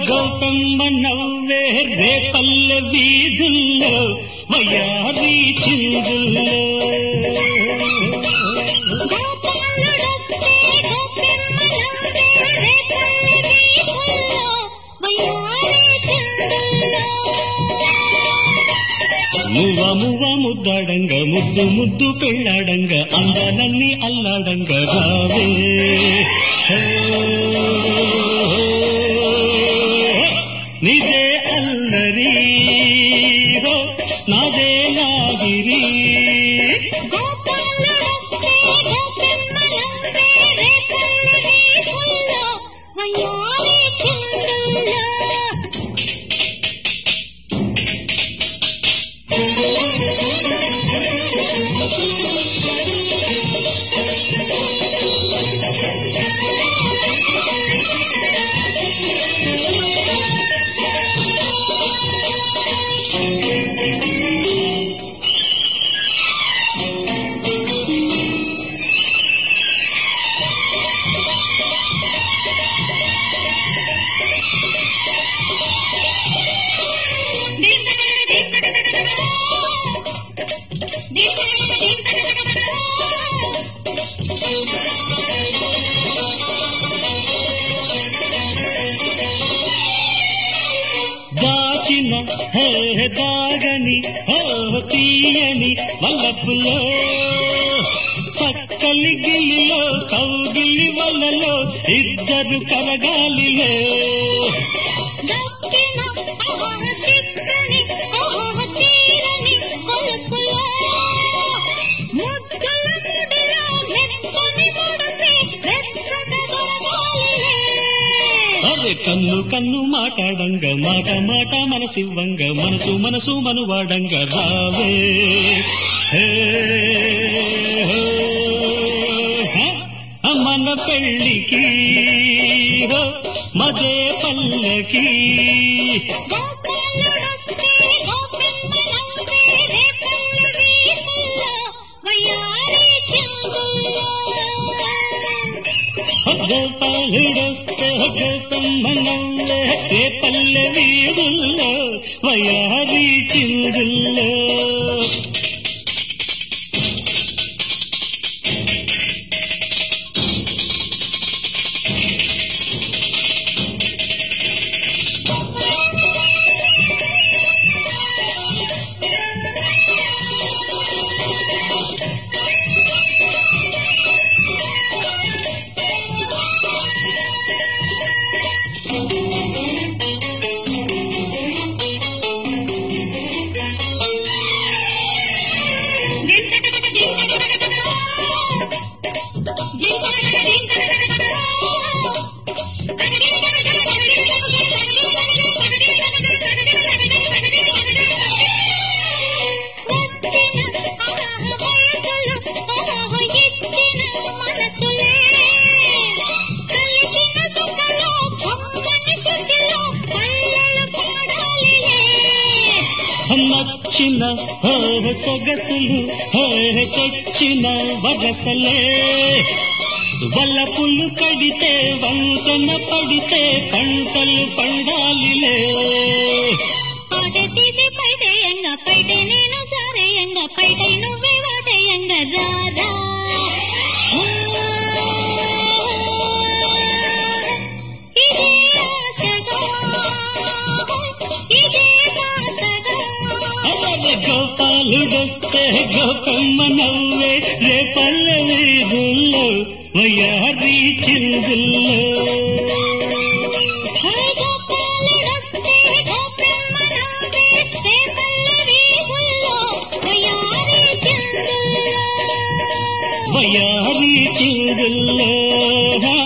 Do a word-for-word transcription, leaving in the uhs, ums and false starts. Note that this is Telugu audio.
గౌతమ్మ నవ్వే రేపల్లె వీధుల్లో వయ్యారి చిందుల్లో మువ్వ మువ్వ ముద్దాడంగ ముద్దు ముద్దు పెళ్ళాడంగ అందాలన్నీ అల్లాడంగ రావే నిజే అల్లరి నాదే లాగిరి దాగని తీయని వల్లపులో పక్కలి గిల్లిలో కౌగిలి వల్లలో ఇద్దరు కలగాలిలో కన్ను కన్ను మాటాడంగ మాట మాట మనసివ్వంగ మనసు మనసు మనువాడంగ రావే మన పెళ్ళికి మదే పల్లకి గోపాలుడొస్తే గౌతమ్మ నవ్వే రేపల్లె వీధుల్లో వయ్యారి చిందుల్లో నచ్చిన సొగసులు తెచ్చిన వగసలే వల్లపులు కడితే వంతన పడితే పంటలు పండాలిలే పాడతీసి పైటేయంగ పైటే నేను జారేయంగ పైటే నువ్వే వాటేయంగ రాధా గోపాలుడొస్తే గౌతమ్మ నవ్వే రేపల్లె వీధుల్లో వయ్యారి చిందుల్లో వయ్యారి చిందుల్లో